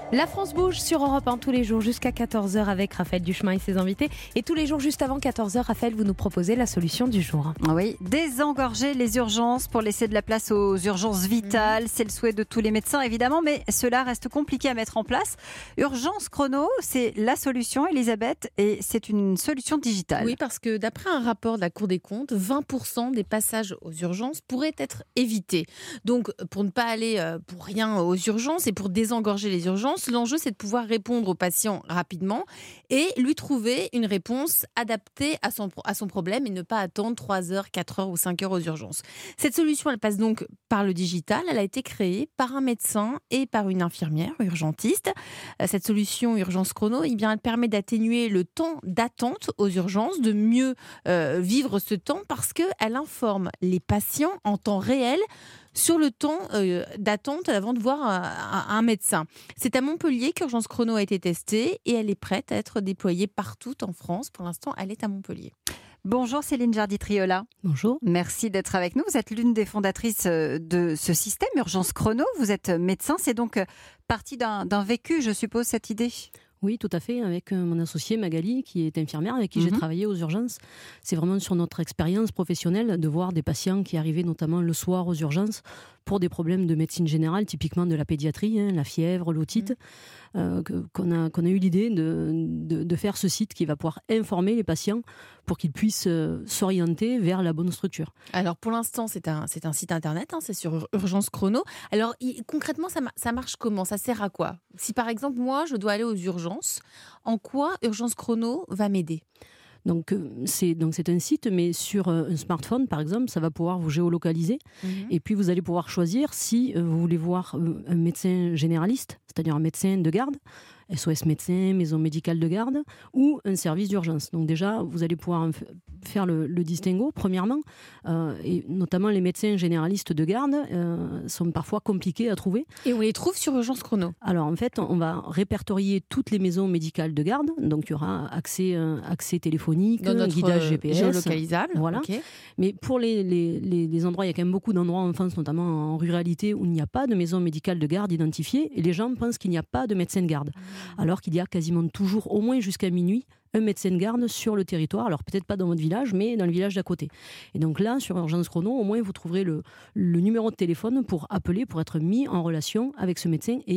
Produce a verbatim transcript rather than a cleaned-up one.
La France bouge sur Europe un tous les jours jusqu'à quatorze heures avec Raphaël Duchemin et ses invités. Et tous les jours juste avant quatorze heures, Raphaël, vous nous proposez la solution du jour. Oui, désengorger les urgences pour laisser de la place aux urgences vitales. C'est le souhait de tous les médecins évidemment, mais cela reste compliqué à mettre en place. Urgence Chrono, c'est la solution, Elisabeth, et c'est une solution digitale. Oui, parce que d'après un rapport de la Cour des comptes, vingt pour cent des passages aux urgences pourraient être évités. Donc, pour ne pas aller pour rien aux urgences et pour désengorger les urgences, l'enjeu, c'est de pouvoir répondre au patient rapidement et lui trouver une réponse adaptée à son, à son problème et ne pas attendre trois heures, quatre heures ou cinq heures aux urgences. Cette solution, elle passe donc par le digital. Elle a été créée par un médecin et par une infirmière urgentiste. Cette solution Urgence Chrono, eh bien, elle permet d'atténuer le temps d'attente aux urgences, de mieux euh, vivre ce temps parce qu'elle informe les patients en temps réel sur le temps euh, d'attente avant de voir un, un médecin. C'est à Montpellier qu'Urgence Chrono a été testée et elle est prête à être déployée partout en France. Pour l'instant, elle est à Montpellier. Bonjour Céline Jardy-Triola. Bonjour. Merci d'être avec nous. Vous êtes l'une des fondatrices de ce système Urgence Chrono. Vous êtes médecin. C'est donc parti d'un, d'un vécu, je suppose, cette idée ? Oui, tout à fait, avec mon associée Magali, qui est infirmière, avec qui mmh. j'ai travaillé aux urgences. C'est vraiment sur notre expérience professionnelle de voir des patients qui arrivaient notamment le soir aux urgences pour des problèmes de médecine générale, typiquement de la pédiatrie, hein, la fièvre, l'otite, mmh. euh, que, qu'on, a, qu'on a eu l'idée de, de, de faire ce site qui va pouvoir informer les patients pour qu'ils puissent euh, s'orienter vers la bonne structure. Alors pour l'instant, c'est un, c'est un site internet, hein, c'est sur Urgence Chrono. Alors il, concrètement, ça, ça marche comment ? Ça sert à quoi ? Si par exemple, moi, je dois aller aux urgences, en quoi Urgence Chrono va m'aider ? Donc c'est, donc c'est un site, mais sur un smartphone, par exemple, ça va pouvoir vous géolocaliser. Mmh. Et puis, vous allez pouvoir choisir si vous voulez voir un médecin généraliste, c'est-à-dire un médecin de garde, S O S médecin, maison médicale de garde, ou un service d'urgence. Donc déjà, vous allez pouvoir faire le, le distinguo, premièrement. Euh, et notamment, les médecins généralistes de garde euh, sont parfois compliqués à trouver. Et on les trouve sur Urgence Chrono ? Alors, en fait, on va répertorier toutes les maisons médicales de garde. Donc, il y aura accès, euh, accès téléphonique, dans notre guidage G P S. Géolocalisable. Voilà. Okay. Mais pour les, les, les, les endroits, il y a quand même beaucoup d'endroits en France, notamment en ruralité, où il n'y a pas de maison médicale de garde identifiée. Et les gens pensent qu'il n'y a pas de médecin de garde. Alors qu'il y a quasiment toujours, au moins jusqu'à minuit, un médecin de garde sur le territoire. Alors peut-être pas dans votre village, mais dans le village d'à côté. Et donc là, sur Urgence Chrono, au moins vous trouverez le, le numéro de téléphone pour appeler, pour être mis en relation avec ce médecin et